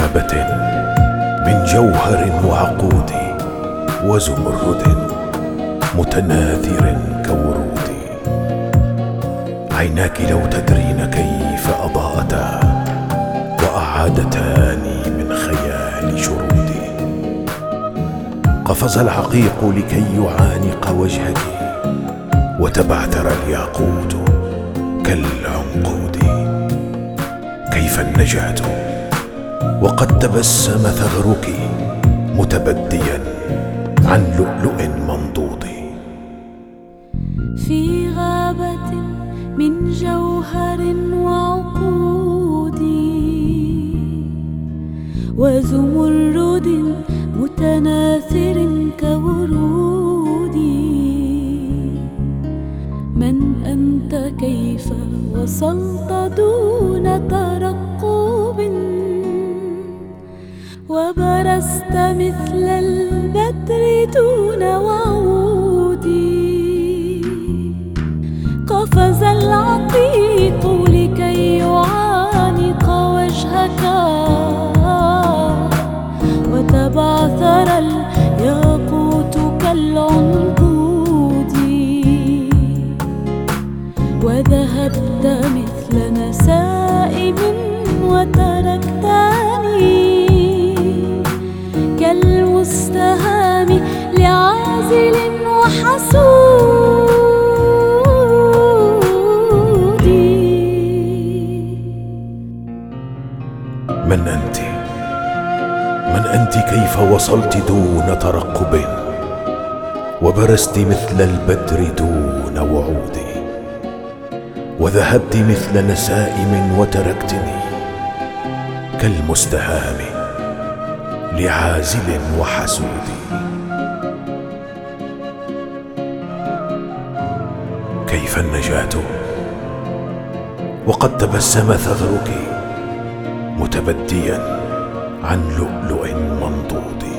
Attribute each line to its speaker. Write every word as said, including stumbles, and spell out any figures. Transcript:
Speaker 1: غابة من جوهر وعقود وزمرد متناثر كورود. عيناك لو تدرين كيف أضاءتا وأعادتاني من خيال شرودي. قفز العقيق لكي يعانق وجهك وتبعثر الياقوت كالعنقود. كيف النجاة وقد تبسم ثغرك متبديا عن لؤلؤ منضود.
Speaker 2: في غابة من جوهر وعقود وزمرد متناثر كورود. من أنت كيف وصلت دون ترقب وبرزت مثل البدر دون وعود. قفز العقيق لكي يعانق وجهك وتبعثر الياقوت كالعنقود. وذهبت مثل نسائم وتركتني كالمستهام لعازل وحسود.
Speaker 1: من أنت؟ من أنت كيف وصلت دون ترقب وبرزت مثل البدر دون وعود. وذهبت مثل نسائم وتركتني كالمستهام لعازل وحسود. كيف النجاة وقد تبسم ثغرك متبديا عن لؤلؤ منضود.